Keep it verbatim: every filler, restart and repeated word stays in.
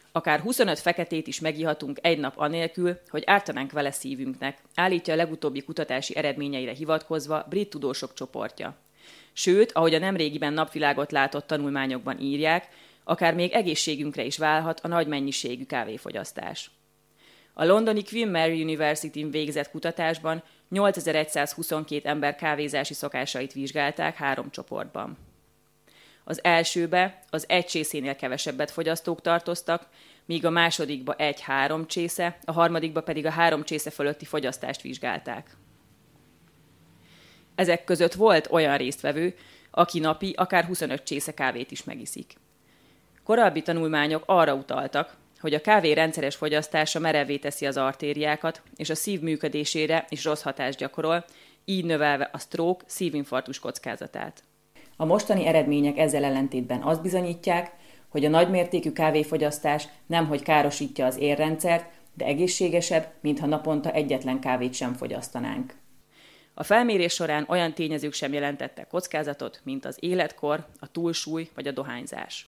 Akár huszonöt feketét is megihatunk egy nap anélkül, hogy ártanánk vele szívünknek, állítja a legutóbbi kutatási eredményeire hivatkozva brit tudósok csoportja. Sőt, ahogy a nemrégiben napvilágot látott tanulmányokban írják, akár még egészségünkre is válhat a nagy mennyiségű kávéfogyasztás. A londoni Queen Mary University-n végzett kutatásban nyolcezer-százhuszonkettő ember kávézási szokásait vizsgálták három csoportban. Az elsőbe az egy csészénél kevesebbet fogyasztók tartoztak, míg a másodikba egy-három csésze, a harmadikba pedig a három csésze fölötti fogyasztást vizsgálták. Ezek között volt olyan résztvevő, aki napi akár huszonöt csésze kávét is megiszik. Korábbi tanulmányok arra utaltak, hogy a kávé rendszeres fogyasztása merevvé teszi az artériákat, és a szív működésére is rossz hatást gyakorol, így növelve a stroke, szívinfarktus kockázatát. A mostani eredmények ezzel ellentétben azt bizonyítják, hogy a nagymértékű kávéfogyasztás nemhogy károsítja az érrendszert, de egészségesebb, mintha naponta egyetlen kávét sem fogyasztanánk. A felmérés során olyan tényezők sem jelentettek kockázatot, mint az életkor, a túlsúly vagy a dohányzás.